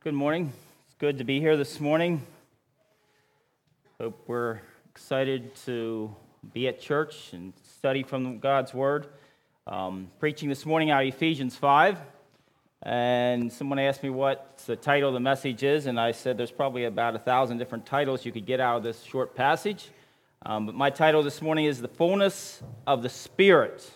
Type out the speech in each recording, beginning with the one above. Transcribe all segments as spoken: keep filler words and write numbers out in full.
Good morning. It's good to be here this morning. Hope we're excited to be at church and study from God's Word. Um, preaching this morning out of Ephesians five, and someone asked me what the title of the message is, and I said there's probably about a thousand different titles you could get out of this short passage. Um, but my title this morning is The Fullness of the Spirit.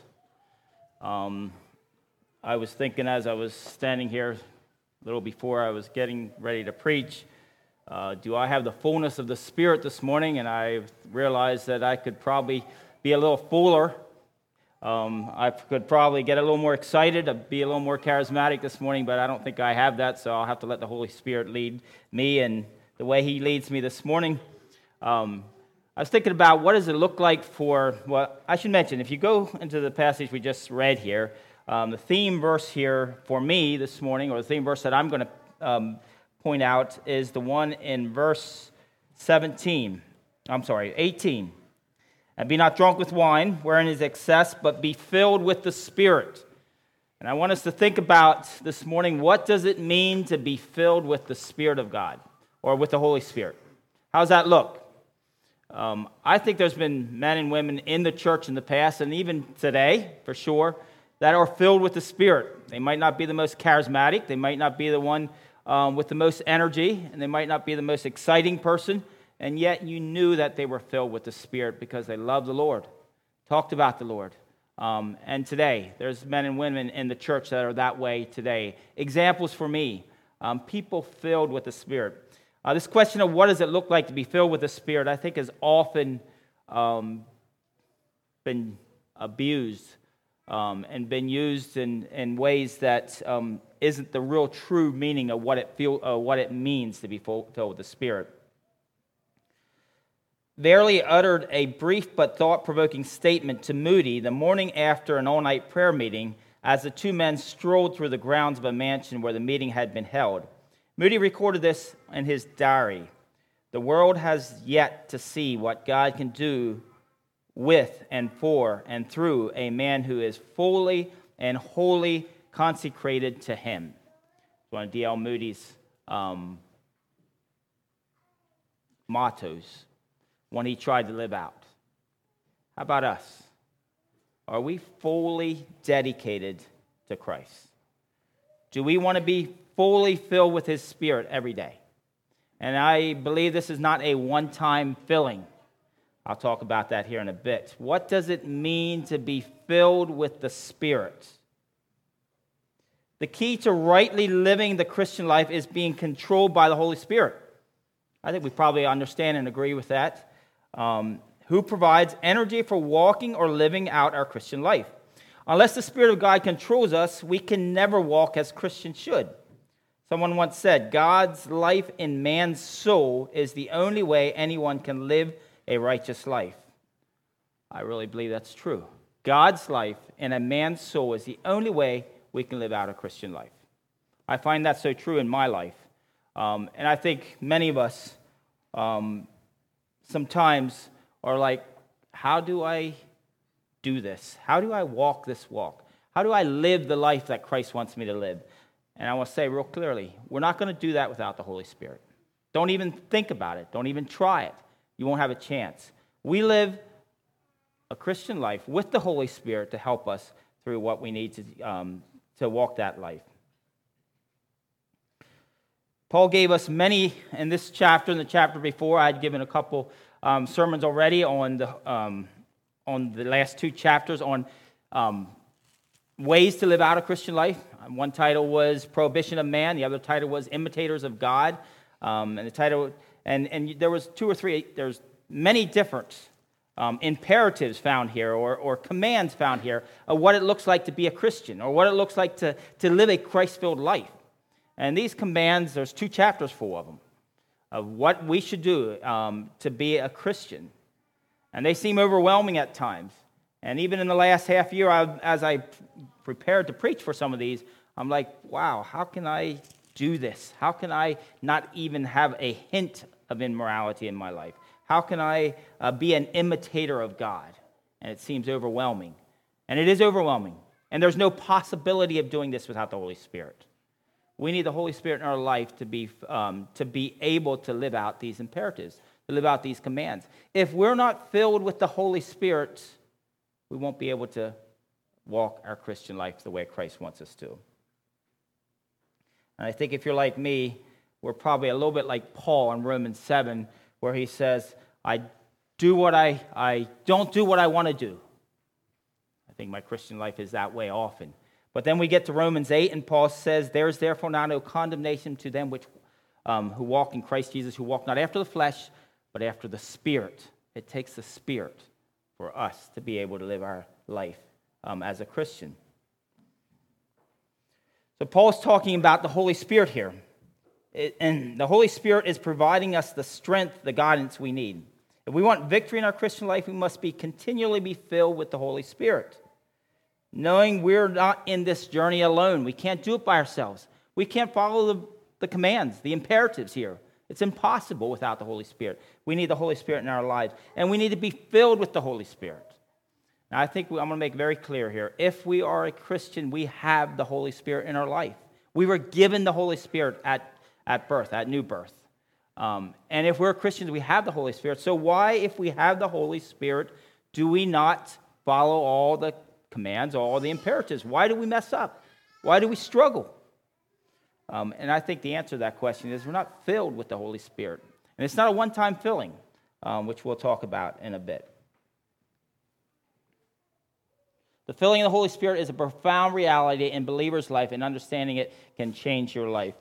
Um, I was thinking as I was standing here a little before I was getting ready to preach, uh, do I have the fullness of the Spirit this morning? And I realized that I could probably be a little fuller. Um, I could probably get a little more excited, be a little more charismatic this morning, but I don't think I have that, so I'll have to let the Holy Spirit lead me and the way He leads me this morning. Um, I was thinking about what does it look like for, well, I should mention, if you go into the passage we just read here, Um, the theme verse here for me this morning, or the theme verse that I'm going to um, point out, is the one in verse seventeen. I'm sorry, eighteen. And be not drunk with wine, wherein is excess, but be filled with the Spirit. And I want us to think about this morning, what does it mean to be filled with the Spirit of God, or with the Holy Spirit? How does that look? Um, I think there's been men and women in the church in the past, and even today, for sure, that are filled with the Spirit. They might not be the most charismatic, they might not be the one um, with the most energy, and they might not be the most exciting person, and yet you knew that they were filled with the Spirit because they loved the Lord, talked about the Lord. Um, and today, there's men and women in the church that are that way today. Examples for me, um, people filled with the Spirit. Uh, this question of what does it look like to be filled with the Spirit, I think has often um, been abused Um, and been used in, in ways that um, isn't the real true meaning of what it feel, uh, what it means to be filled with the Spirit. Verily uttered a brief but thought-provoking statement to Moody the morning after an all-night prayer meeting as the two men strolled through the grounds of a mansion where the meeting had been held. Moody recorded this in his diary. The world has yet to see what God can do with and for and through a man who is fully and wholly consecrated to Him. It's one of D L Moody's um, mottos, one he tried to live out. How about us? Are we fully dedicated to Christ? Do we want to be fully filled with His Spirit every day? And I believe this is not a one-time filling. I'll talk about that here in a bit. What does it mean to be filled with the Spirit? The key to rightly living the Christian life is being controlled by the Holy Spirit. I think we probably understand and agree with that. Um, who provides energy for walking or living out our Christian life. Unless the Spirit of God controls us, we can never walk as Christians should. Someone once said, God's life in man's soul is the only way anyone can live a righteous life. I really believe that's true. God's life in a man's soul is the only way we can live out a Christian life. I find that so true in my life. Um, and I think many of us um, sometimes are like, how do I do this? How do I walk this walk? How do I live the life that Christ wants me to live? And I want to say real clearly, we're not going to do that without the Holy Spirit. Don't even think about it. Don't even try it. You won't have a chance. We live a Christian life with the Holy Spirit to help us through what we need to, um, to walk that life. Paul gave us many in this chapter and the chapter before. I had given a couple um, sermons already on the um, on the last two chapters on um, ways to live out a Christian life. One title was Prohibition of Man. The other title was Imitators of God. Um, and the title... And, and there was two or three, there's many different um, imperatives found here or, or commands found here of what it looks like to be a Christian or what it looks like to, to live a Christ-filled life. And these commands, there's two chapters full of them, of what we should do um, to be a Christian. And they seem overwhelming at times. And even in the last half year, I, as I prepared to preach for some of these, I'm like, wow, how can I do this? How can I not even have a hint of immorality in my life? How can I uh, be an imitator of God? And it seems overwhelming. And it is overwhelming. And there's no possibility of doing this without the Holy Spirit. We need the Holy Spirit in our life to be, um, to be able to live out these imperatives, to live out these commands. If we're not filled with the Holy Spirit, we won't be able to walk our Christian life the way Christ wants us to. And I think if you're like me, we're probably a little bit like Paul in Romans seven, where he says, I do what I, I don't do what I want to do. I think my Christian life is that way often. But then we get to Romans eight, and Paul says, there is therefore now no condemnation to them which um, who walk in Christ Jesus, who walk not after the flesh, but after the Spirit. It takes the Spirit for us to be able to live our life um, as a Christian. So Paul's talking about the Holy Spirit here. It, and the Holy Spirit is providing us the strength, the guidance we need. If we want victory in our Christian life, we must be continually be filled with the Holy Spirit. Knowing we're not in this journey alone. We can't do it by ourselves. We can't follow the, the commands, the imperatives here. It's impossible without the Holy Spirit. We need the Holy Spirit in our lives, and we need to be filled with the Holy Spirit. Now, I think I'm going to make very clear here. If we are a Christian, we have the Holy Spirit in our life. We were given the Holy Spirit at, at birth, at new birth. Um, and if we're Christians, we have the Holy Spirit. So why, if we have the Holy Spirit, do we not follow all the commands, all the imperatives? Why do we mess up? Why do we struggle? Um, and I think the answer to that question is we're not filled with the Holy Spirit. And it's not a one-time filling, um, which we'll talk about in a bit. The filling of the Holy Spirit is a profound reality in believers' life, and understanding it can change your life.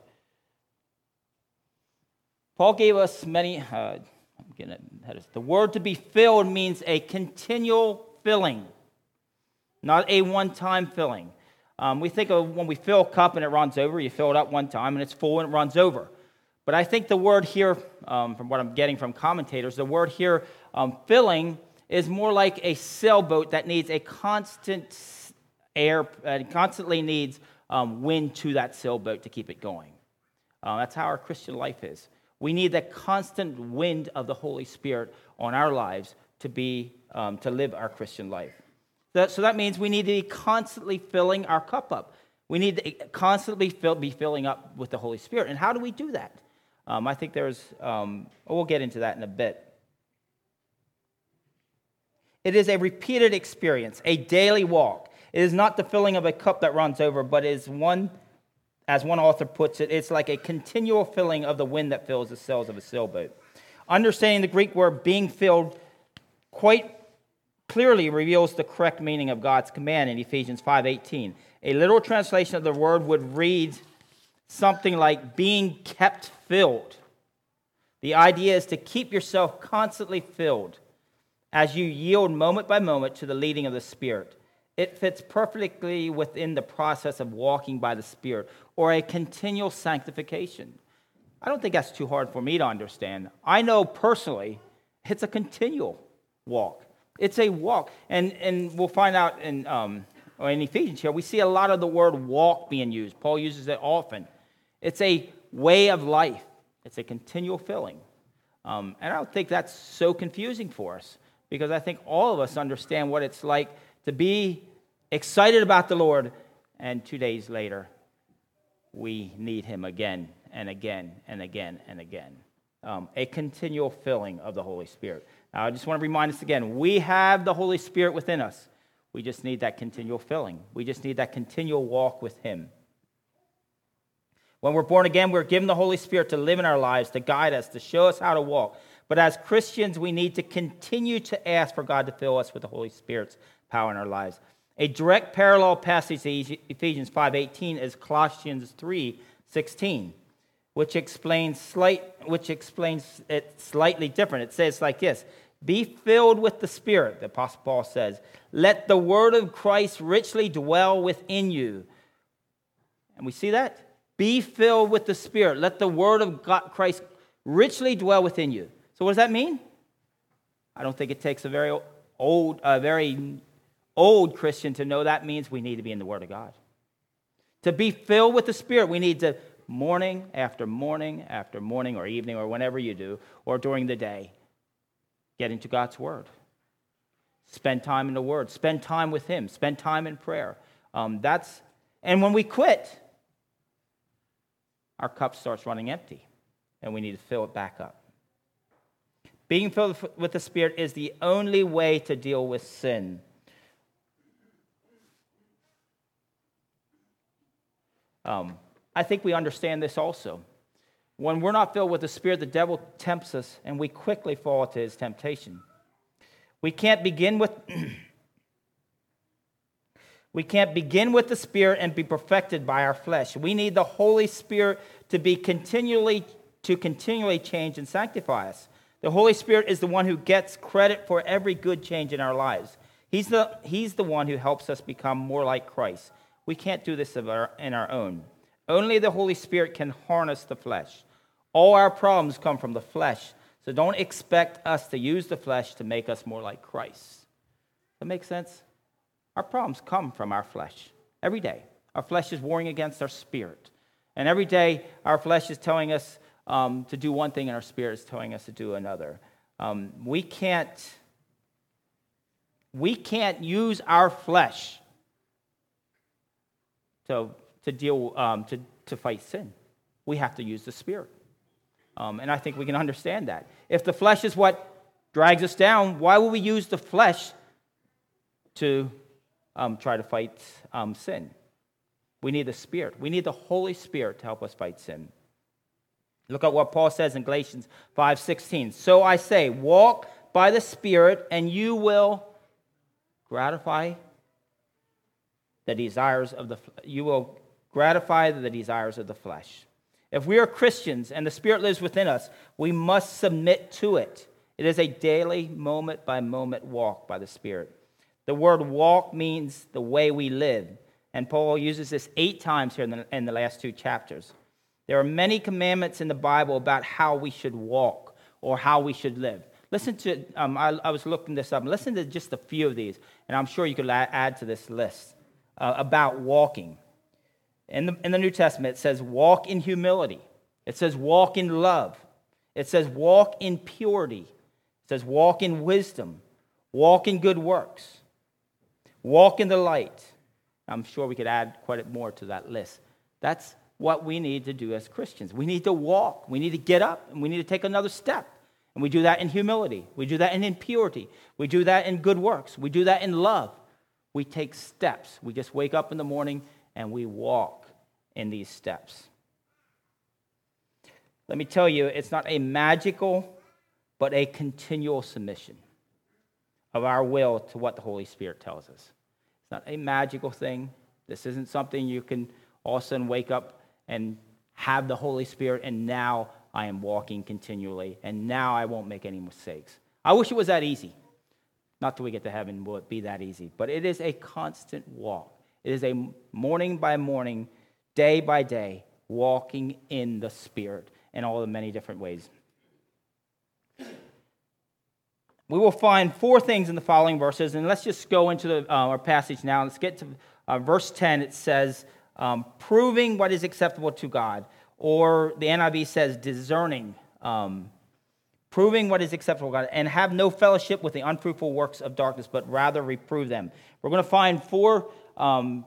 Paul gave us many, uh, I'm getting ahead of the word to be filled means a continual filling, not a one-time filling. Um, we think of when we fill a cup and it runs over, you fill it up one time and it's full and it runs over. But I think the word here, um, from what I'm getting from commentators, the word here, um, filling, is more like a sailboat that needs a constant air, uh, constantly needs um, wind to that sailboat to keep it going. Uh, that's how our Christian life is. We need the constant wind of the Holy Spirit on our lives to be um, to live our Christian life. So that means we need to be constantly filling our cup up. We need to constantly fill, be filling up with the Holy Spirit. And how do we do that? Um, I think there's, um, we'll get into that in a bit. It is a repeated experience, a daily walk. It is not the filling of a cup that runs over, but it is one, as one author puts it, it's like a continual filling of the wind that fills the sails of a sailboat. Understanding the Greek word being filled quite clearly reveals the correct meaning of God's command in Ephesians five eighteen. A literal translation of the word would read something like being kept filled. The idea is to keep yourself constantly filled as you yield moment by moment to the leading of the Spirit. It fits perfectly within the process of walking by the Spirit, or a continual sanctification. I don't think that's too hard for me to understand. I know personally it's a continual walk. It's a walk. And and we'll find out in, um, or in Ephesians here, we see a lot of the word walk being used. Paul uses it often. It's a way of life. It's a continual filling. Um, and I don't think that's so confusing for us, because I think all of us understand what it's like to be excited about the Lord, and two days later, we need him again and again and again and again. Um, a continual filling of the Holy Spirit. Now, I just want to remind us again, we have the Holy Spirit within us. We just need that continual filling. We just need that continual walk with him. When we're born again, we're given the Holy Spirit to live in our lives, to guide us, to show us how to walk. But as Christians, we need to continue to ask for God to fill us with the Holy Spirit's power in our lives. A direct parallel passage to Ephesians five eighteen is Colossians three sixteen, which explains slight, which explains it slightly different. It says like this: "Be filled with the Spirit," the Apostle Paul says. "Let the word of Christ richly dwell within you." And we see that? Be filled with the Spirit. Let the word of God, Christ richly dwell within you. So what does that mean? I don't think it takes a very old, a very old Christian to know that means we need to be in the Word of God. To be filled with the Spirit, we need to, morning after morning after morning or evening or whenever you do, or during the day, get into God's Word. Spend time in the Word. Spend time with Him. Spend time in prayer. Um, that's and when we quit, our cup starts running empty, and we need to fill it back up. Being filled with the Spirit is the only way to deal with sin. Um, I think we understand this also. When we're not filled with the Spirit, the devil tempts us, and we quickly fall into his temptation. We can't begin with we can't begin with the Spirit and be perfected by our flesh. We need the Holy Spirit to be continually to continually change and sanctify us. The Holy Spirit is the one who gets credit for every good change in our lives. He's the he's the one who helps us become more like Christ. We can't do this of our, in our own. Only the Holy Spirit can harness the flesh. All our problems come from the flesh, so don't expect us to use the flesh to make us more like Christ. Does that make sense? Our problems come from our flesh every day. Our flesh is warring against our spirit. And every day, our flesh is telling us um, to do one thing, and our spirit is telling us to do another. Um, we can't, we can't use our flesh to, to deal um, to, to fight sin. We have to use the Spirit. Um, and I think we can understand that. If the flesh is what drags us down, why would we use the flesh to um, try to fight um, sin? We need the Spirit. We need the Holy Spirit to help us fight sin. Look at what Paul says in Galatians five sixteen. So I say, walk by the Spirit, and you will gratify the desires of the you will gratify the desires of the flesh. If we are Christians and the Spirit lives within us, we must submit to it. It is a daily, moment-by-moment walk by the Spirit. The word walk means the way we live, and Paul uses this eight times here in the, in the last two chapters. There are many commandments in the Bible about how we should walk or how we should live. Listen to, um, I, I was looking this up, listen to just a few of these, and I'm sure you could add to this list uh, about walking. In the, in the New Testament, it says walk in humility. It says walk in love. It says walk in purity. It says walk in wisdom. Walk in good works. Walk in the light. I'm sure we could add quite a bit more to that list. That's what we need to do as Christians. We need to walk. We need to get up, and we need to take another step. And we do that in humility. We do that in, in purity. We do that in good works. We do that in love. We take steps. We just wake up in the morning and we walk in these steps. Let me tell you, it's not a magical, but a continual submission of our will to what the Holy Spirit tells us. It's not a magical thing. This isn't something you can all of a sudden wake up and have the Holy Spirit, and now I am walking continually, and now I won't make any mistakes. I wish it was that easy. Not till we get to heaven will it be that easy, but it is a constant walk. It is a morning by morning, day by day, walking in the Spirit in all the many different ways. We will find four things in the following verses, and let's just go into the, uh, our passage now. Let's get to uh, verse ten. It says, um, proving what is acceptable to God, or the N I V says discerning, um, proving what is acceptable to God, and have no fellowship with the unfruitful works of darkness, but rather reprove them. We're going to find four um,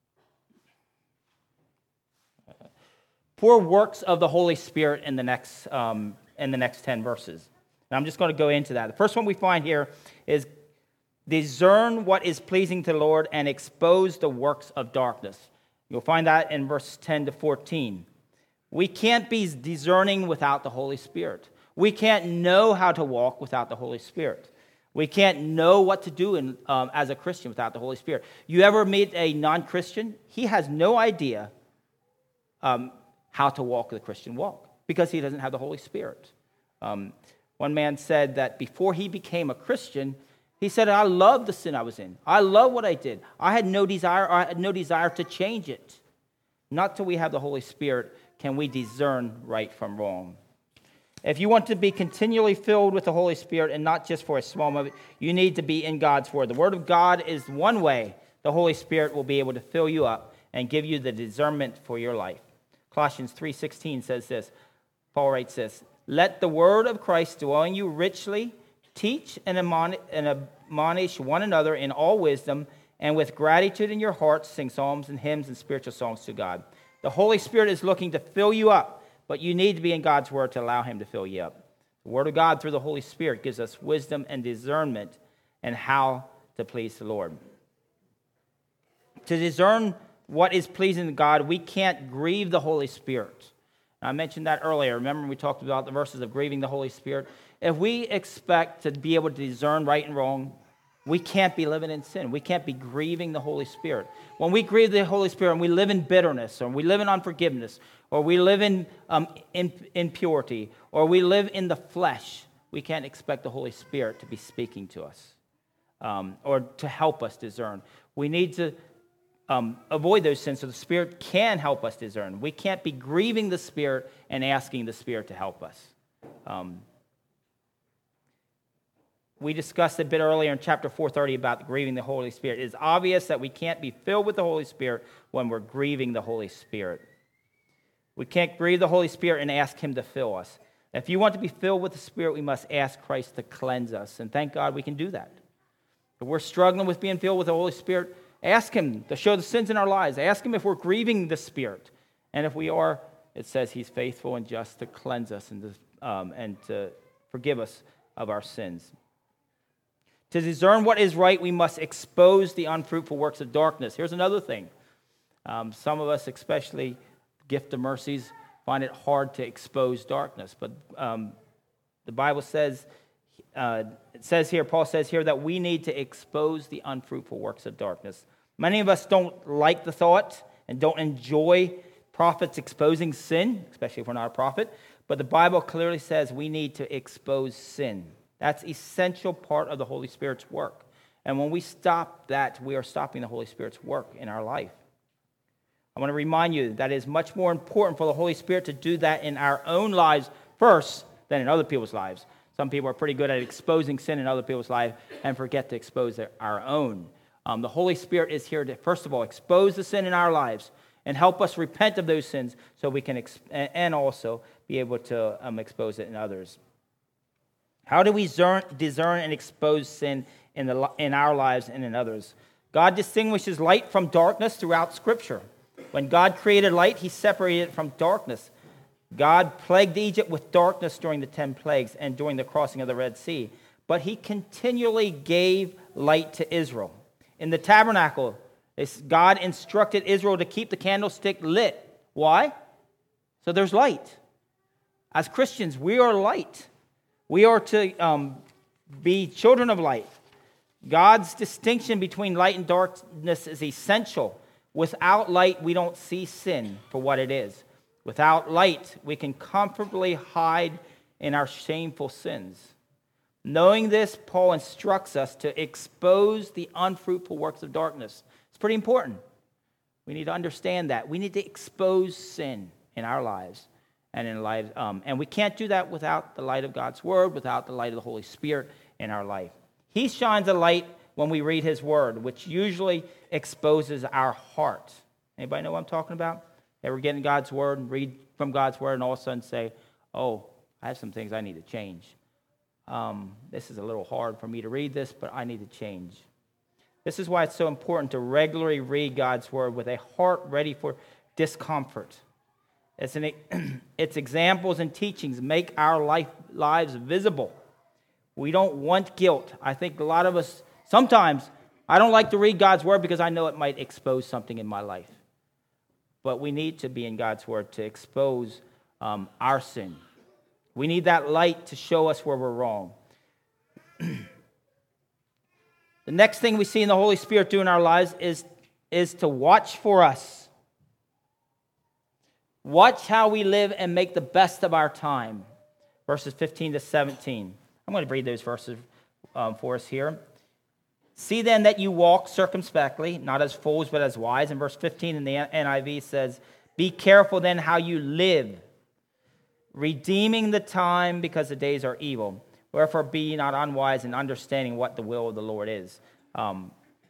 four works of the Holy Spirit in the next um, in the next ten verses. And I'm just going to go into that. The first one we find here is discern what is pleasing to the Lord and expose the works of darkness. You'll find that in verse ten to fourteen. We can't be discerning without the Holy Spirit. We can't know how to walk without the Holy Spirit. We can't know what to do in, um, as a Christian without the Holy Spirit. You ever meet a non-Christian? He has no idea um, how to walk the Christian walk because he doesn't have the Holy Spirit. Um, one man said that before he became a Christian, he said, I love the sin I was in. I love what I did. I had no desire, I had no desire to change it. Not till we have the Holy Spirit can we discern right from wrong. If you want to be continually filled with the Holy Spirit and not just for a small moment, you need to be in God's Word. The Word of God is one way the Holy Spirit will be able to fill you up and give you the discernment for your life. Colossians three sixteen says this. Paul writes this, let the word of Christ dwell in you richly, teach and admonish one another in all wisdom, and with gratitude in your hearts sing psalms and hymns and spiritual songs to God. The Holy Spirit is looking to fill you up, but you need to be in God's Word to allow Him to fill you up. The Word of God through the Holy Spirit gives us wisdom and discernment and how to please the Lord. To discern what is pleasing to God, we can't grieve the Holy Spirit. I mentioned that earlier. Remember we talked about the verses of grieving the Holy Spirit? If we expect to be able to discern right and wrong, we can't be living in sin. We can't be grieving the Holy Spirit. When we grieve the Holy Spirit and we live in bitterness, or we live in unforgiveness, or we live in um, in impurity, or we live in the flesh, we can't expect the Holy Spirit to be speaking to us um, or to help us discern. We need to um, avoid those sins so the Spirit can help us discern. We can't be grieving the Spirit and asking the Spirit to help us. Um, We discussed a bit earlier in chapter four thirty about grieving the Holy Spirit. It is obvious that we can't be filled with the Holy Spirit when we're grieving the Holy Spirit. We can't grieve the Holy Spirit and ask Him to fill us. If you want to be filled with the Spirit, we must ask Christ to cleanse us. And thank God we can do that. If we're struggling with being filled with the Holy Spirit, ask Him to show the sins in our lives. Ask Him if we're grieving the Spirit. And if we are, it says He's faithful and just to cleanse us and to, um, and to forgive us of our sins. To discern what is right, we must expose the unfruitful works of darkness. Here's another thing. Um, some of us, especially gift of mercies, find it hard to expose darkness. But um, the Bible says, uh, it says here, Paul says here, that we need to expose the unfruitful works of darkness. Many of us don't like the thought and don't enjoy prophets exposing sin, especially if we're not a prophet. But the Bible clearly says we need to expose sin. That's an essential part of the Holy Spirit's work. And when we stop that, we are stopping the Holy Spirit's work in our life. I want to remind you that it is much more important for the Holy Spirit to do that in our own lives first than in other people's lives. Some people are pretty good at exposing sin in other people's lives and forget to expose their, our own. Um, the Holy Spirit is here to, first of all, expose the sin in our lives and help us repent of those sins so we can, ex- and also be able to um, expose it in others. How do we discern, discern and expose sin in, the, in our lives and in others? God distinguishes light from darkness throughout Scripture. When God created light, He separated it from darkness. God plagued Egypt with darkness during the ten plagues and during the crossing of the Red Sea. But He continually gave light to Israel. In the tabernacle, God instructed Israel to keep the candlestick lit. Why? So there's light. As Christians, we are light. We are to um, be children of light. God's distinction between light and darkness is essential. Without light, we don't see sin for what it is. Without light, we can comfortably hide in our shameful sins. Knowing this, Paul instructs us to expose the unfruitful works of darkness. It's pretty important. We need to understand that. We need to expose sin in our lives. And in light, um, and we can't do that without the light of God's Word, without the light of the Holy Spirit in our life. He shines a light when we read His Word, which usually exposes our heart. Anybody know what I'm talking about? Ever get in God's Word and read from God's Word and all of a sudden say, oh, I have some things I need to change. Um, this is a little hard for me to read this, but I need to change. This is why it's so important to regularly read God's Word with a heart ready for discomfort. It's, an, its examples and teachings make our life, lives visible. We don't want guilt. I think a lot of us, sometimes, I don't like to read God's Word because I know it might expose something in my life. But we need to be in God's Word to expose um, our sin. We need that light to show us where we're wrong. The next thing we see in the Holy Spirit do in our lives is, is to watch for us. Watch how we live and make the best of our time. Verses fifteen to seventeen. I'm going to read those verses um, for us here. See then that you walk circumspectly, not as fools but as wise. And verse fifteen in the N I V says, be careful then how you live, redeeming the time because the days are evil. Wherefore be ye not unwise in understanding what the will of the Lord is. Um,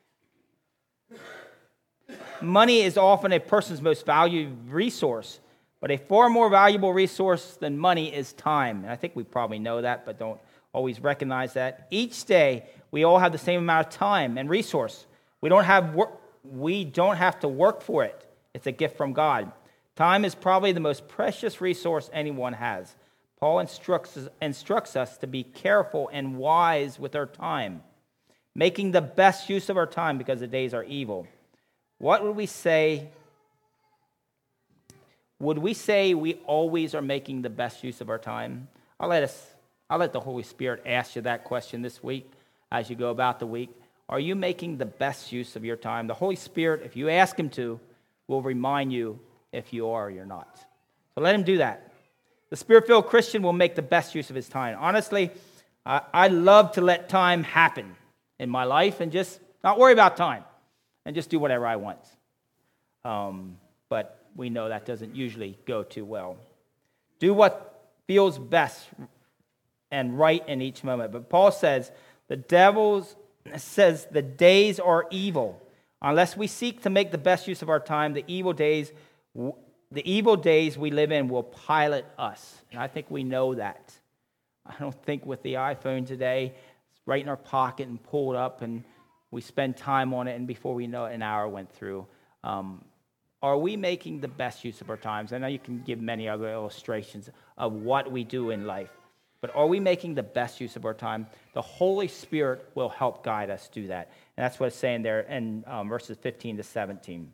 Money is often a person's most valued resource, but a far more valuable resource than money is time. And I think we probably know that, but don't always recognize that. Each day, we all have the same amount of time and resource. We don't have work, we don't have to work for it. It's a gift from God. Time is probably the most precious resource anyone has. Paul instructs, instructs us to be careful and wise with our time, making the best use of our time because the days are evil. What would we say? Would we say we always are making the best use of our time? I'll let us. I'll let the Holy Spirit ask you that question this week as you go about the week. Are you making the best use of your time? The Holy Spirit, if you ask him to, will remind you if you are or you're not. So let him do that. The Spirit-filled Christian will make the best use of his time. Honestly, I, I love to let time happen in my life and just not worry about time and just do whatever I want. Um, but we know that doesn't usually go too well. Do what feels best and right in each moment. But Paul says the devil's says the days are evil. Unless we seek to make the best use of our time, the evil days the evil days we live in will pilot us. And I think we know that. I don't think with the iPhone today, it's right in our pocket and pulled up and we spend time on it, and before we know it, an hour went through. Um, are we making the best use of our times? I know you can give many other illustrations of what we do in life. But are we making the best use of our time? The Holy Spirit will help guide us do that. And that's what it's saying there in um, verses fifteen to seventeen.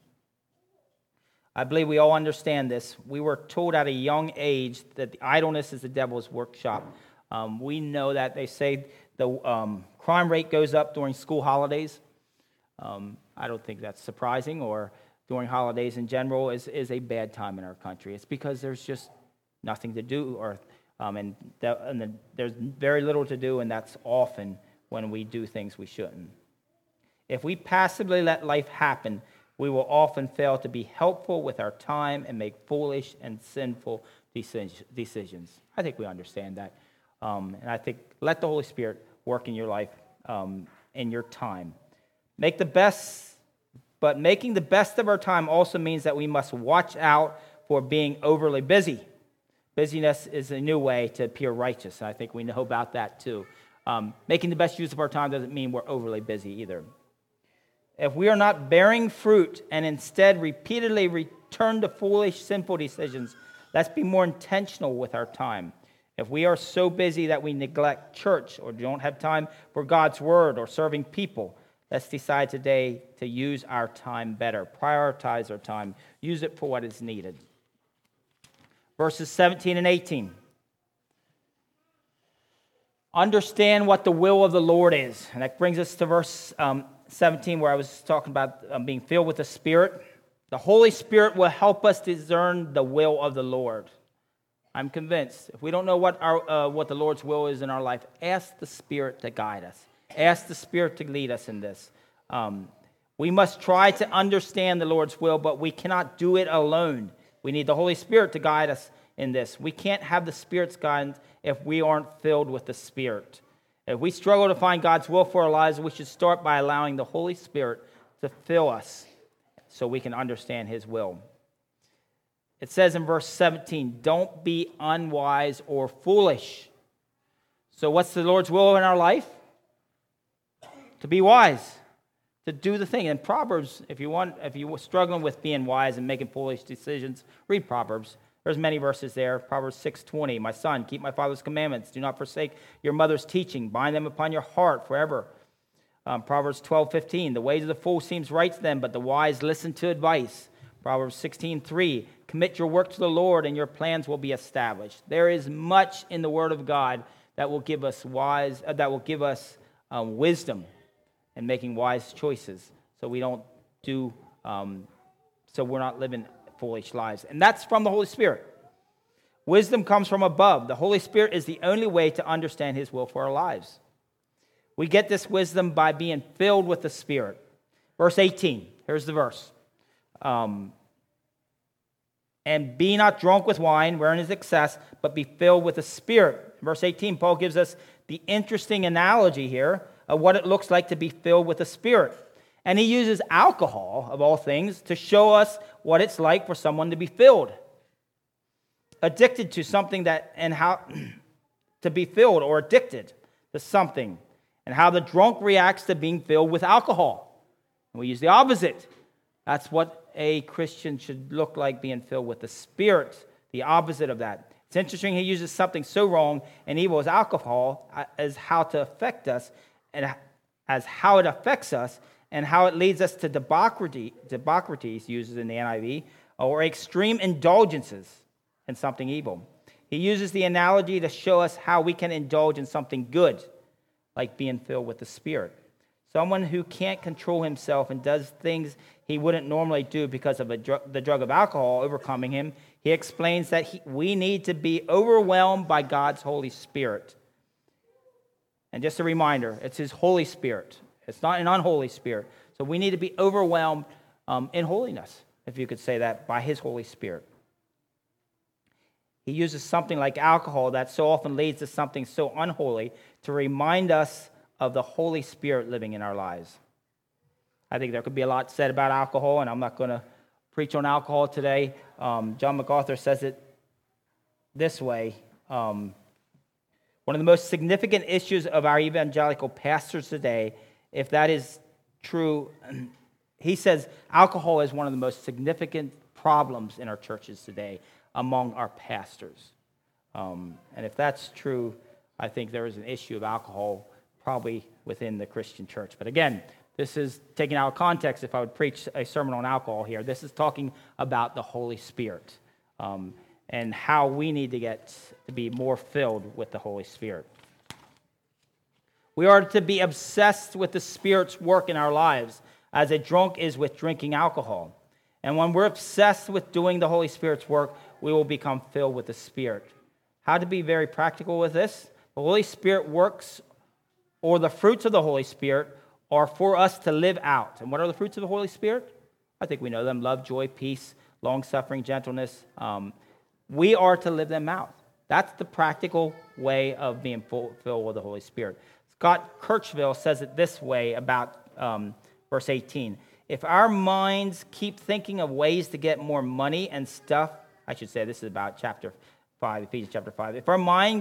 I believe we all understand this. We were told at a young age that the idleness is the devil's workshop. Um, we know that. They say the um, crime rate goes up during school holidays. Um, I don't think that's surprising, or during holidays in general is, is a bad time in our country. It's because there's just nothing to do, or Um, and, that, and the, there's very little to do, and that's often when we do things we shouldn't. If we passively let life happen, we will often fail to be helpful with our time and make foolish and sinful decisions. I think we understand that. Um, and I think let the Holy Spirit work in your life, um, in your time. Make the best, but making the best of our time also means that we must watch out for being overly busy. Busyness is a new way to appear righteous, and I think we know about that too. Um, making the best use of our time doesn't mean we're overly busy either. If we are not bearing fruit and instead repeatedly return to foolish, sinful decisions, let's be more intentional with our time. If we are so busy that we neglect church or don't have time for God's word or serving people, let's decide today to use our time better. Prioritize our time. Use it for what is needed. Verses seventeen and eighteen. Understand what the will of the Lord is. And that brings us to verse um, seventeen, where I was talking about um, being filled with the Spirit. The Holy Spirit will help us discern the will of the Lord. I'm convinced. If we don't know what our uh, what the Lord's will is in our life, ask the Spirit to guide us. Ask the Spirit to lead us in this. Um, we must try to understand the Lord's will, but we cannot do it alone. We need the Holy Spirit to guide us in this. We can't have the Spirit's guidance if we aren't filled with the Spirit. If we struggle to find God's will for our lives, we should start by allowing the Holy Spirit to fill us so we can understand His will. It says in verse seventeen, don't be unwise or foolish. So what's the Lord's will in our life? To be wise. To do the thing. In Proverbs, if you want, if you're struggling with being wise and making foolish decisions, read Proverbs. There's many verses there. Proverbs six twenty, my son, keep my father's commandments. Do not forsake your mother's teaching. Bind them upon your heart forever. Um, Proverbs twelve fifteen, the ways of the fool seems right to them, but the wise listen to advice. Proverbs sixteen three, commit your work to the Lord and your plans will be established. There is much in the Word of God that will give us wise, uh, that will give us um, wisdom and making wise choices, so we don't do, um, so we're not living foolish lives. And that's from the Holy Spirit. Wisdom comes from above. The Holy Spirit is the only way to understand His will for our lives. We get this wisdom by being filled with the Spirit. Verse eighteen, here's the verse. Um, and be not drunk with wine, wherein is excess, but be filled with the Spirit. Verse eighteen, Paul gives us the interesting analogy here of what it looks like to be filled with the Spirit. And he uses alcohol, of all things, to show us what it's like for someone to be filled. Addicted to something that, and how to be filled or addicted to something, and how the drunk reacts to being filled with alcohol. And we use the opposite. That's what a Christian should look like being filled with the Spirit, the opposite of that. It's interesting he uses something so wrong and evil as alcohol as how to affect us, and as how it affects us, and how it leads us to debauchery, debauchery uses in the N I V, or extreme indulgences in something evil. He uses the analogy to show us how we can indulge in something good, like being filled with the Spirit. Someone who can't control himself and does things he wouldn't normally do because of a dr- the drug of alcohol overcoming him, he explains that he, we need to be overwhelmed by God's Holy Spirit. And just a reminder, it's His Holy Spirit. It's not an unholy spirit. So we need to be overwhelmed um, in holiness, if you could say that, by His Holy Spirit. He uses something like alcohol that so often leads to something so unholy to remind us of the Holy Spirit living in our lives. I think there could be a lot said about alcohol, and I'm not going to preach on alcohol today. Um, John MacArthur says it this way. Um, one of the most significant issues of our evangelical pastors today, if that is true, he says alcohol is one of the most significant problems in our churches today among our pastors. Um, and if that's true, I think there is an issue of alcohol probably within the Christian church. But again, this is taken out of context if I would preach a sermon on alcohol here. This is talking about the Holy Spirit um, and how we need to get to be more filled with the Holy Spirit. We are to be obsessed with the Spirit's work in our lives as a drunk is with drinking alcohol. And when we're obsessed with doing the Holy Spirit's work, we will become filled with the Spirit. How to be very practical with this? The Holy Spirit works, or the fruits of the Holy Spirit, are for us to live out. And what are the fruits of the Holy Spirit? I think we know them: love, joy, peace, long-suffering, gentleness. Um, we are to live them out. That's the practical way of being full, filled with the Holy Spirit. Scott Kirchville says it this way about um, verse eighteen. If our minds keep thinking of ways to get more money and stuff, I should say this is about chapter five, Ephesians chapter five. If our mind,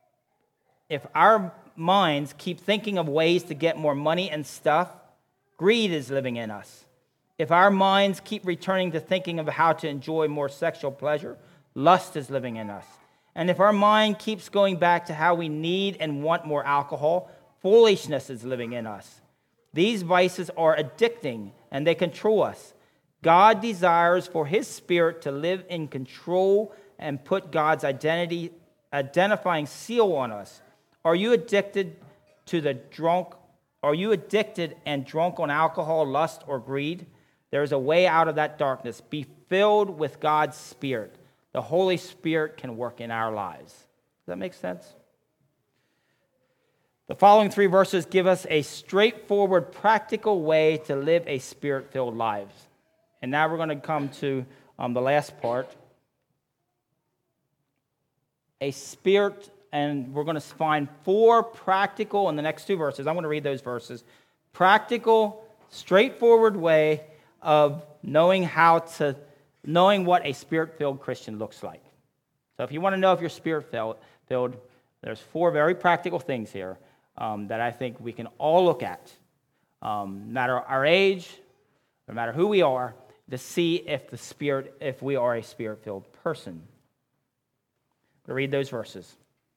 if our minds keep thinking of ways to get more money and stuff, greed is living in us. If our minds keep returning to thinking of how to enjoy more sexual pleasure, lust is living in us. And if our mind keeps going back to how we need and want more alcohol, foolishness is living in us. These vices are addicting, and they control us. God desires for His Spirit to live in control and put God's identity, identifying seal on us. Are you addicted to the drunk? Are you addicted and drunk on alcohol, lust, or greed? There is a way out of that darkness. Be filled with God's Spirit. The Holy Spirit can work in our lives. Does that make sense? The following three verses give us a straightforward, practical way to live a Spirit-filled life. And now we're going to come to um, the last part. A Spirit, and we're going to find four practical, in the next two verses, I'm going to read those verses, practical, straightforward way of knowing how to, knowing what a Spirit-filled Christian looks like. So if you want to know if you're Spirit-filled, there's four very practical things here um, that I think we can all look at, um, no matter our age, no matter who we are, to see if the Spirit, if we are a Spirit-filled person. I'll read those verses.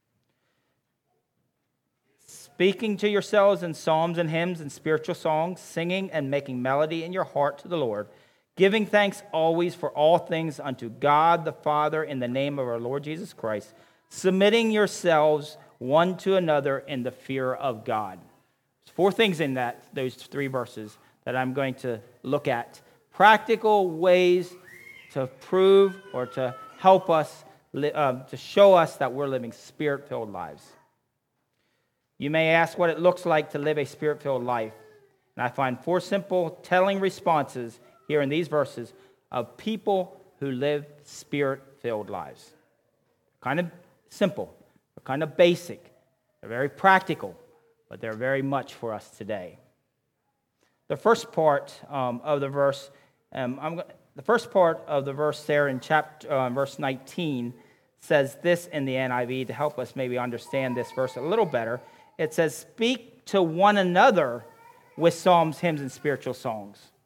Speaking to yourselves in psalms and hymns and spiritual songs, singing and making melody in your heart to the Lord, giving thanks always for all things unto God the Father in the name of our Lord Jesus Christ, submitting yourselves one to another in the fear of God. There's four things in that, those three verses that I'm going to look at. Practical ways to prove or to help us, uh, to show us that we're living Spirit-filled lives. You may ask what it looks like to live a Spirit-filled life. And I find four simple, telling responses here in these verses of people who live Spirit-filled lives. Kind of simple, they're kind of basic, they're very practical, but they're very much for us today. The first part um, of the verse, um, I'm, the first part of the verse there in chapter uh, verse nineteen says this in the N I V to help us maybe understand this verse a little better. It says, "Speak to one another with psalms, hymns, and spiritual songs."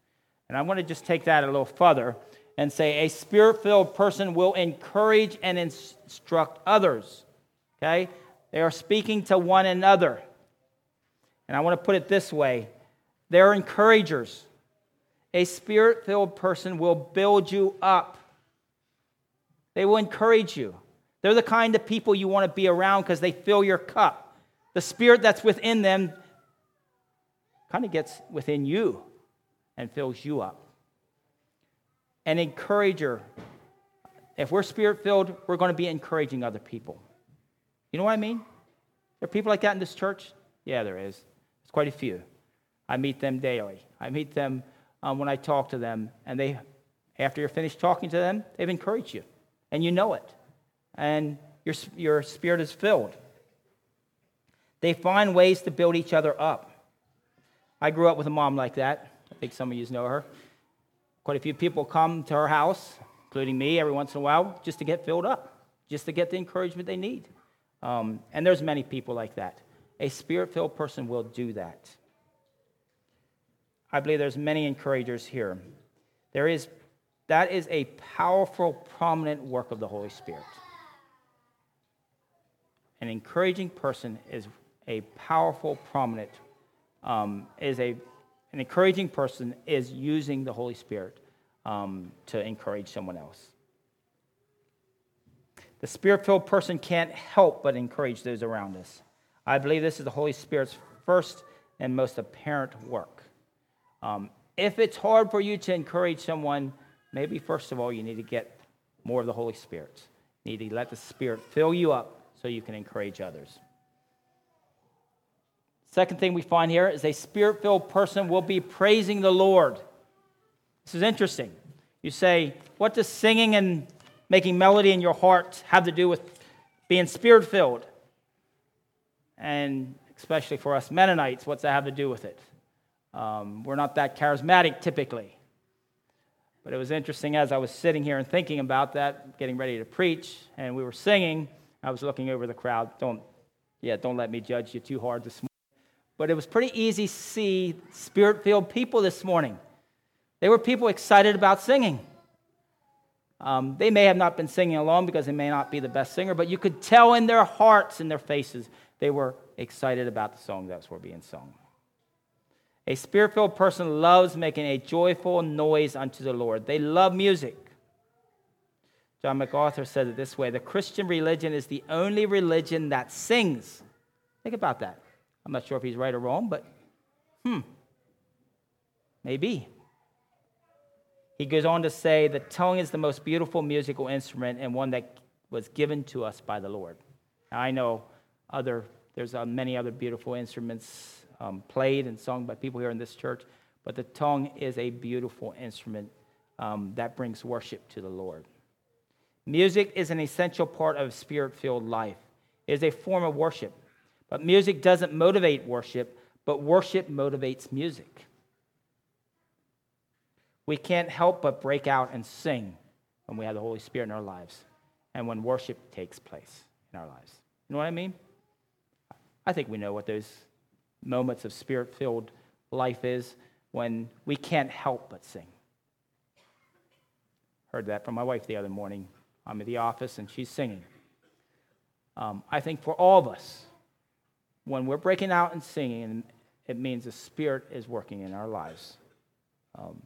And I want to just take that a little further and say a spirit-filled person will encourage and instruct others. Okay? They are speaking to one another. And I want to put it this way. They're encouragers. A spirit-filled person will build you up. They will encourage you. They're the kind of people you want to be around because they fill your cup. The spirit that's within them kind of gets within you and fills you up. An encourager. If we're spirit-filled, we're going to be encouraging other people. You know what I mean? There are people like that in this church? Yeah, there is. There's quite a few. I meet them daily. I meet them um, when I talk to them, and they, after you're finished talking to them, they've encouraged you, and you know it, and your your spirit is filled. They find ways to build each other up. I grew up with a mom like that. I think some of you know her. Quite a few people come to her house, including me, every once in a while, just to get filled up, just to get the encouragement they need. Um, and there's many people like that. A spirit-filled person will do that. I believe there's many encouragers here. There is, that is a powerful, prominent work of the Holy Spirit. An encouraging person is a powerful, prominent, um, is a, an encouraging person is using the Holy Spirit um, to encourage someone else. The Spirit-filled person can't help but encourage those around us. I believe this is the Holy Spirit's first and most apparent work. Um, if it's hard for you to encourage someone, maybe first of all you need to get more of the Holy Spirit. You need to let the Spirit fill you up so you can encourage others. Second thing we find here is a Spirit-filled person will be praising the Lord. This is interesting. You say, what does singing and making melody in your heart have to do with being Spirit-filled? And especially for us Mennonites, what's that have to do with it? Um, we're not that charismatic typically. But it was interesting as I was sitting here and thinking about that, getting ready to preach, and we were singing, I was looking over the crowd. Don't, yeah, don't let me judge you too hard this morning. But it was pretty easy to see Spirit-filled people this morning. They were people excited about singing. Um, they may have not been singing along because they may not be the best singer, but you could tell in their hearts and their faces they were excited about the song that was being sung. A Spirit-filled person loves making a joyful noise unto the Lord. They love music. John MacArthur says it this way: the Christian religion is the only religion that sings. Think about that. I'm not sure if he's right or wrong, but hmm, maybe. He goes on to say the tongue is the most beautiful musical instrument and one that was given to us by the Lord. Now, I know other there's uh, many other beautiful instruments um, played and sung by people here in this church, but the tongue is a beautiful instrument um, that brings worship to the Lord. Music is an essential part of Spirit-filled life. It is a form of worship. But music doesn't motivate worship, but worship motivates music. We can't help but break out and sing when we have the Holy Spirit in our lives and when worship takes place in our lives. You know what I mean? I think we know what those moments of Spirit-filled life is when we can't help but sing. Heard that from my wife the other morning. I'm at the office and she's singing. Um, I think for all of us, when we're breaking out and singing, it means the Spirit is working in our lives. Um,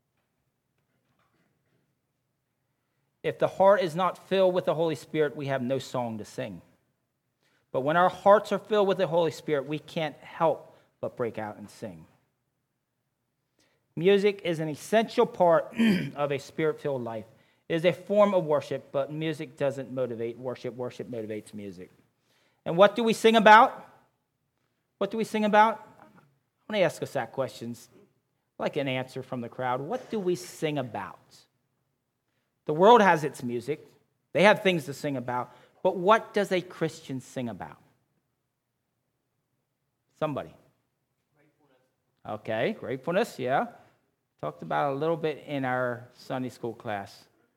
if the heart is not filled with the Holy Spirit, we have no song to sing. But when our hearts are filled with the Holy Spirit, we can't help but break out and sing. Music is an essential part of a Spirit-filled life. It is a form of worship, but music doesn't motivate worship. Worship motivates music. And what do we sing about? What do we sing about? I want to ask us that question. I'd like an answer from the crowd. What do we sing about? The world has its music. They have things to sing about. But what does a Christian sing about? Somebody. Gratefulness. Okay, gratefulness, yeah. Talked about it a little bit in our Sunday school class.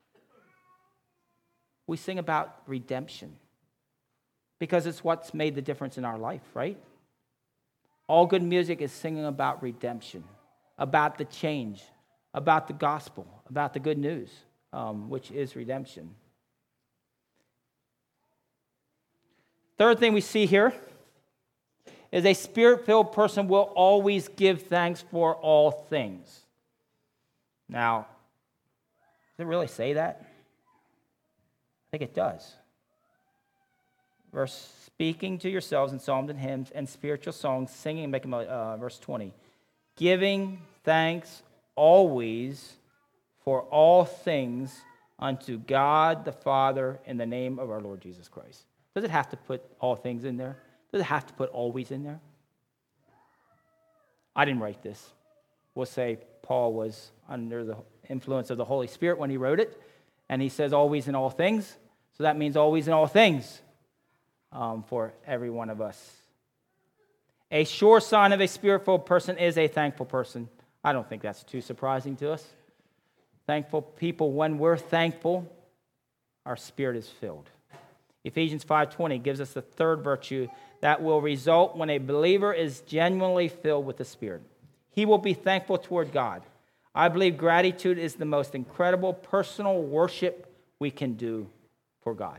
We sing about redemption because it's what's made the difference in our life, right? All good music is singing about redemption, about the change, about the gospel, about the good news, um, which is redemption. Third thing we see here is a spirit-filled person will always give thanks for all things. Now, does it really say that? I think it does. Verse, speaking to yourselves in psalms and hymns and spiritual songs, singing, making uh, verse twenty. Giving thanks always for all things unto God the Father in the name of our Lord Jesus Christ. Does it have to put all things in there? Does it have to put always in there? I didn't write this. We'll say Paul was under the influence of the Holy Spirit when he wrote it, and he says always in all things. So that means always in all things um, for every one of us. A sure sign of a spirit-filled person is a thankful person. I don't think that's too surprising to us. Thankful people, when we're thankful, our spirit is filled. Ephesians five twenty gives us the third virtue that will result when a believer is genuinely filled with the Spirit. He will be thankful toward God. I believe gratitude is the most incredible personal worship we can do for God.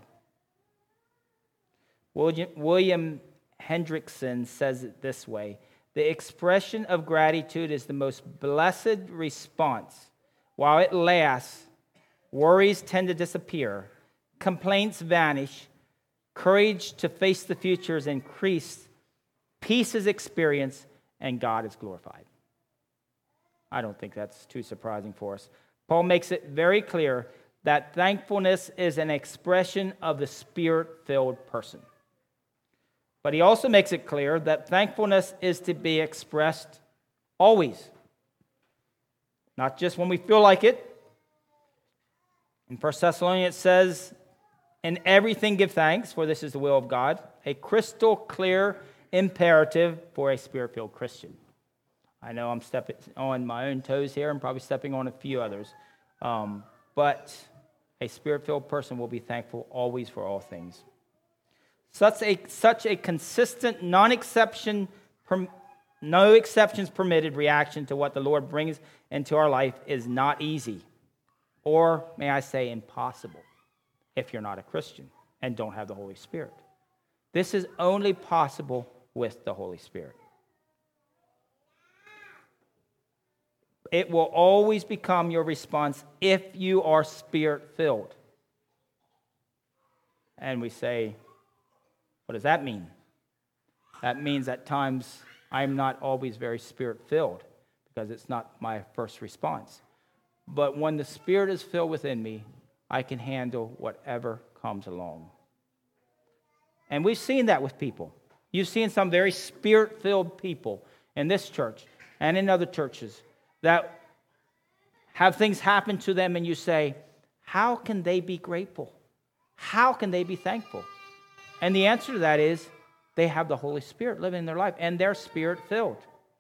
William, William Hendrickson says it this way: the expression of gratitude is the most blessed response. While it lasts, worries tend to disappear, complaints vanish, courage to face the future is increased, peace is experienced, and God is glorified. I don't think that's too surprising for us. Paul makes it very clear that thankfulness is an expression of the Spirit-filled person. But he also makes it clear that thankfulness is to be expressed always, not just when we feel like it. In First Thessalonians it says, in everything give thanks, for this is the will of God, a crystal clear imperative for a Spirit-filled Christian. I know I'm stepping on my own toes here and probably stepping on a few others, um, but a Spirit-filled person will be thankful always for all things. Such a, such a consistent, non-exception, no exceptions permitted reaction to what the Lord brings into our life is not easy, or may I say impossible, if you're not a Christian and don't have the Holy Spirit. This is only possible with the Holy Spirit. It will always become your response if you are Spirit-filled. And we say, what does that mean? That means at times I'm not always very Spirit-filled because it's not my first response. But when the Spirit is filled within me, I can handle whatever comes along. And we've seen that with people. You've seen some very Spirit-filled people in this church and in other churches that have things happen to them and you say, how can they be grateful? How can they be thankful? And the answer to that is they have the Holy Spirit living in their life and they're Spirit-filled.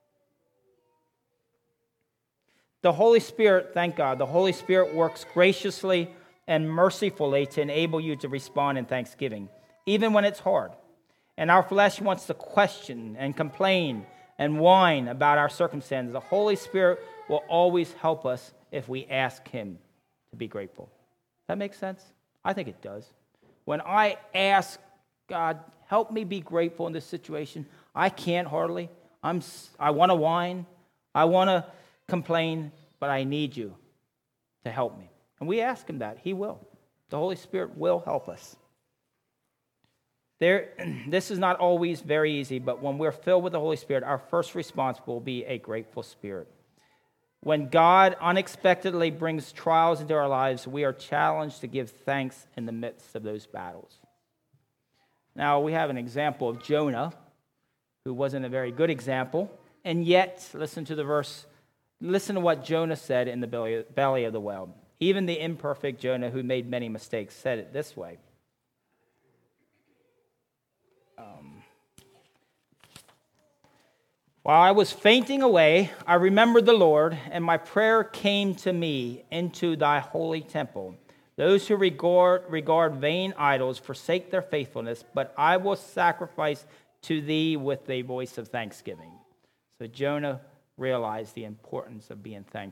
The Holy Spirit, thank God, the Holy Spirit works graciously and mercifully to enable you to respond in thanksgiving, even when it's hard. And our flesh wants to question and complain and whine about our circumstances. The Holy Spirit will always help us if we ask Him to be grateful. That makes sense? I think it does. When I ask God, help me be grateful in this situation, I can't hardly. I'm, I want to whine. I want to complain, but I need you to help me. And we ask Him that. He will. The Holy Spirit will help us. There, this is not always very easy, but when we're filled with the Holy Spirit, our first response will be a grateful spirit. When God unexpectedly brings trials into our lives, we are challenged to give thanks in the midst of those battles. Now, we have an example of Jonah, who wasn't a very good example, and yet, listen to the verse, listen to what Jonah said in the belly, belly of the whale. Even the imperfect Jonah, who made many mistakes, said it this way. Um, While I was fainting away, I remembered the Lord, and my prayer came to me into thy holy temple. Those who regard, regard vain idols forsake their faithfulness, but I will sacrifice to thee with a voice of thanksgiving. So Jonah realized the importance of being thankful.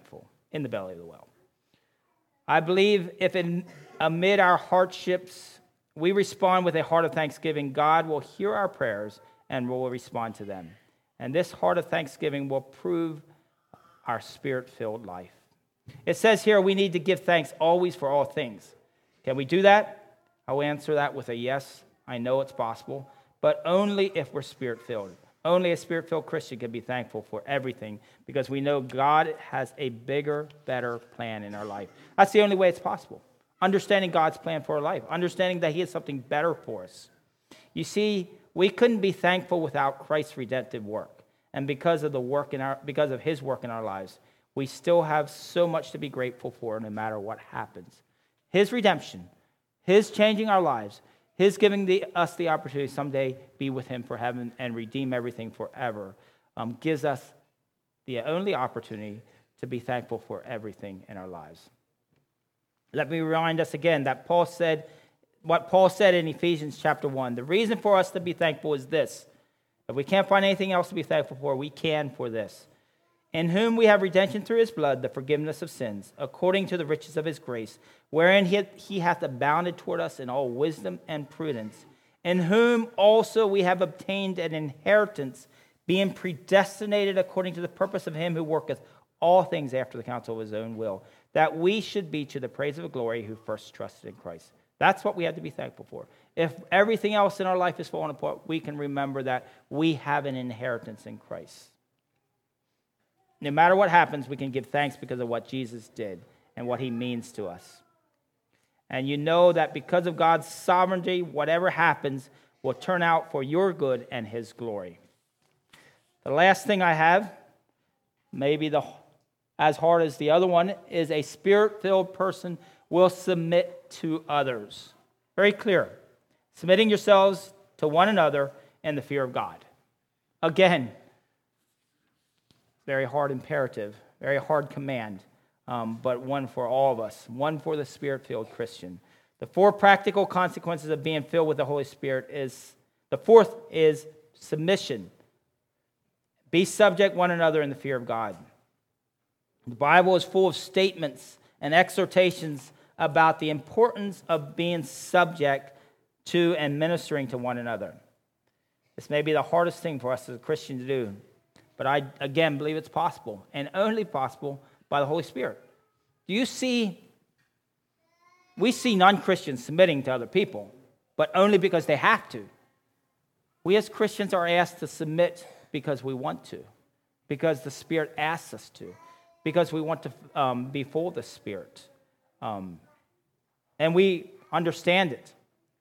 in the belly of the whale. I believe if in, amid our hardships we respond with a heart of thanksgiving, God will hear our prayers and will respond to them. And this heart of thanksgiving will prove our spirit-filled life. It says here we need to give thanks always for all things. Can we do that? I'll answer that with a yes. I know it's possible, but only if we're spirit-filled. Only a spirit-filled Christian can be thankful for everything because we know God has a bigger, better plan in our life. That's the only way it's possible. Understanding God's plan for our life. Understanding that He has something better for us. You see, we couldn't be thankful without Christ's redemptive work. And because of the work in our, because of His work in our lives, we still have so much to be grateful for no matter what happens. His redemption, His changing our lives, His giving the, us the opportunity to someday be with Him for heaven and redeem everything forever, um, gives us the only opportunity to be thankful for everything in our lives. Let me remind us again that Paul said, what Paul said in Ephesians chapter one. The reason for us to be thankful is this. If we can't find anything else to be thankful for, we can for this. In whom we have redemption through His blood, the forgiveness of sins, according to the riches of His grace, wherein he, he hath abounded toward us in all wisdom and prudence, in whom also we have obtained an inheritance, being predestinated according to the purpose of Him who worketh all things after the counsel of His own will, that we should be to the praise of glory who first trusted in Christ. That's what we have to be thankful for. If everything else in our life is falling apart, we can remember that we have an inheritance in Christ. No matter what happens, we can give thanks because of what Jesus did and what He means to us. And you know that because of God's sovereignty, whatever happens will turn out for your good and His glory. The last thing I have, maybe the as hard as the other one, is a spirit-filled person will submit to others. Very clear. Submitting yourselves to one another in the fear of God. Again, very hard imperative, very hard command, um, but one for all of us, one for the Spirit-filled Christian. The four practical consequences of being filled with the Holy Spirit is, the fourth is submission. Be subject one another in the fear of God. The Bible is full of statements and exhortations about the importance of being subject to and ministering to one another. This may be the hardest thing for us as a Christian to do. But I, again, believe it's possible, and only possible by the Holy Spirit. Do you see, we see non-Christians submitting to other people, but only because they have to. We as Christians are asked to submit because we want to, because the Spirit asks us to, because we want to um, be full of the Spirit. Um, and we understand it.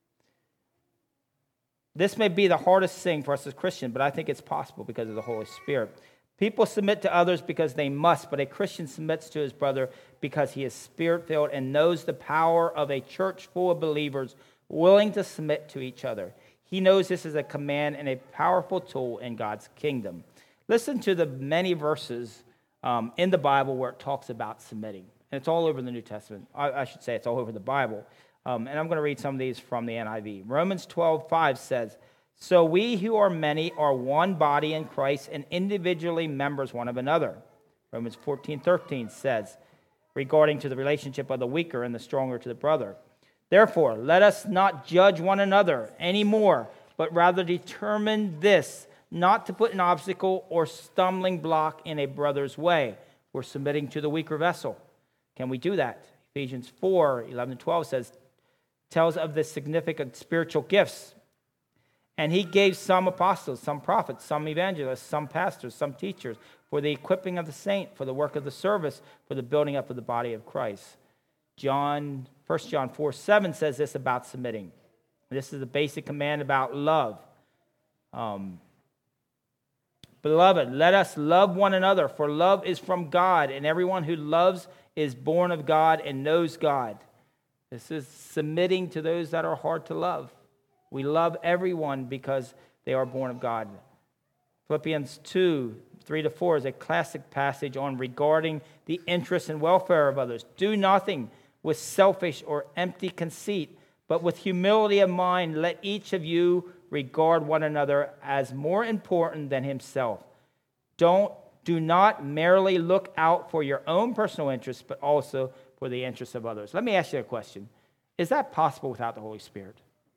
This may be the hardest thing for us as Christians, but I think it's possible because of the Holy Spirit. People submit to others because they must, but a Christian submits to his brother because he is Spirit-filled and knows the power of a church full of believers willing to submit to each other. He knows this is a command and a powerful tool in God's kingdom. Listen to the many verses um, in the Bible where it talks about submitting. And it's all over the New Testament. I, I should say it's all over the Bible. Um, and I'm going to read some of these from the N I V. Romans twelve five says, "So we who are many are one body in Christ and individually members one of another." Romans fourteen thirteen says, regarding to the relationship of the weaker and the stronger to the brother, "Therefore, let us not judge one another anymore, but rather determine this, not to put an obstacle or stumbling block in a brother's way." We're submitting to the weaker vessel. Can we do that? Ephesians four eleven and twelve says, tells of the significant spiritual gifts. And he gave some apostles, some prophets, some evangelists, some pastors, some teachers, for the equipping of the saint, for the work of the service, for the building up of the body of Christ. John, First John four seven says this about submitting. This is the basic command about love. Um, Beloved, let us love one another, for love is from God, and everyone who loves is born of God and knows God. This is submitting to those that are hard to love. We love everyone because they are born of God. Philippians two, three to four is a classic passage on regarding the interests and welfare of others. "Do nothing with selfish or empty conceit, but with humility of mind, let each of you regard one another as more important than himself. Don't Do not merely look out for your own personal interests, but also for the interests of others. Let me ask you a question. Is that possible without the Holy Spirit?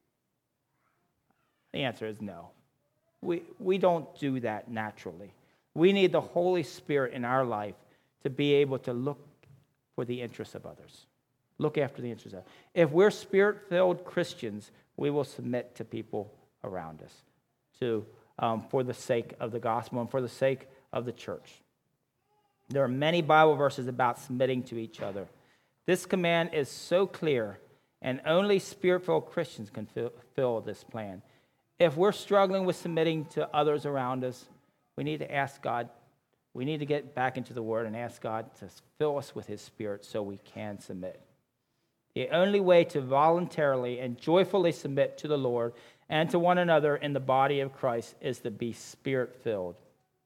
The answer is no. We, we don't do that naturally. We need the Holy Spirit in our life to be able to look for the interests of others. Look after the interests of others. If we're Spirit-filled Christians, we will submit to people around us to, um, for the sake of the gospel and for the sake of the church. There are many Bible verses about submitting to each other. This command is so clear, and only Spirit-filled Christians can fulfill this plan. If we're struggling with submitting to others around us, we need to ask God, we need to get back into the Word and ask God to fill us with His Spirit so we can submit. The only way to voluntarily and joyfully submit to the Lord and to one another in the body of Christ is to be Spirit-filled.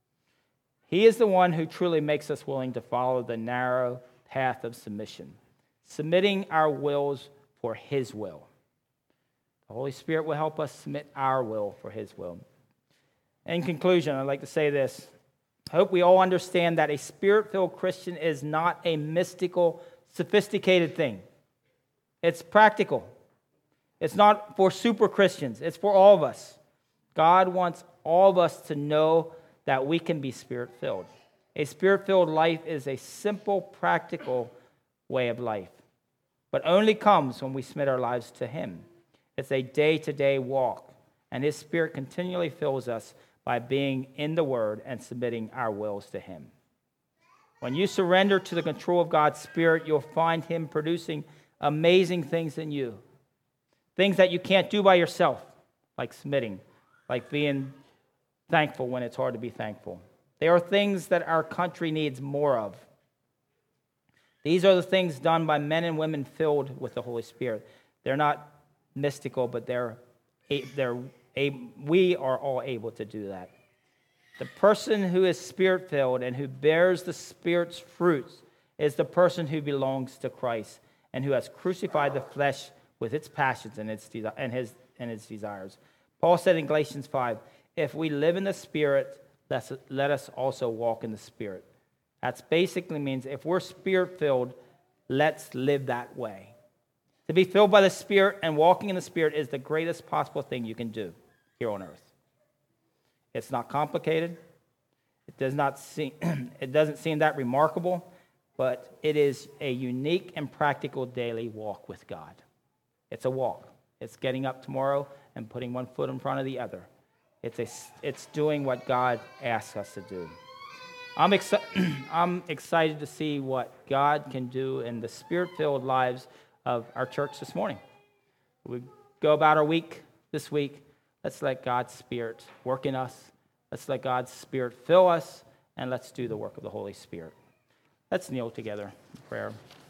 He is the one who truly makes us willing to follow the narrow path of submission, submitting our wills for His will. The Holy Spirit will help us submit our will for His will. In conclusion, I'd like to say this. I hope we all understand that a Spirit-filled Christian is not a mystical, sophisticated thing. It's practical. It's not for super Christians. It's for all of us. God wants all of us to know that we can be Spirit-filled. A Spirit-filled life is a simple, practical way of life, but only comes when we submit our lives to Him. It's a day-to-day walk, and His Spirit continually fills us by being in the Word and submitting our wills to Him. When you surrender to the control of God's Spirit, you'll find Him producing amazing things in you. Things that you can't do by yourself, like submitting, like being thankful when it's hard to be thankful. They are things that our country needs more of. These are the things done by men and women filled with the Holy Spirit. They're not mystical, but they're, they're we are all able to do that. The person who is Spirit-filled and who bears the Spirit's fruits is the person who belongs to Christ and who has crucified the flesh with its passions and its de- and his and its desires. Paul said in Galatians five, if we live in the Spirit, let's, let us also walk in the Spirit. That basically means if we're Spirit-filled, let's live that way. To be filled by the Spirit and walking in the Spirit is the greatest possible thing you can do here on earth. It's not complicated. It does not seem, it doesn't seem that remarkable, but it is a unique and practical daily walk with God. It's a walk. It's getting up tomorrow and putting one foot in front of the other. It's a, it's doing what God asks us to do. I'm, exci- I'm excited to see what God can do in the Spirit-filled lives of our church this morning. We go about our week this week. Let's let God's Spirit work in us. Let's let God's Spirit fill us, and let's do the work of the Holy Spirit. Let's kneel together in prayer.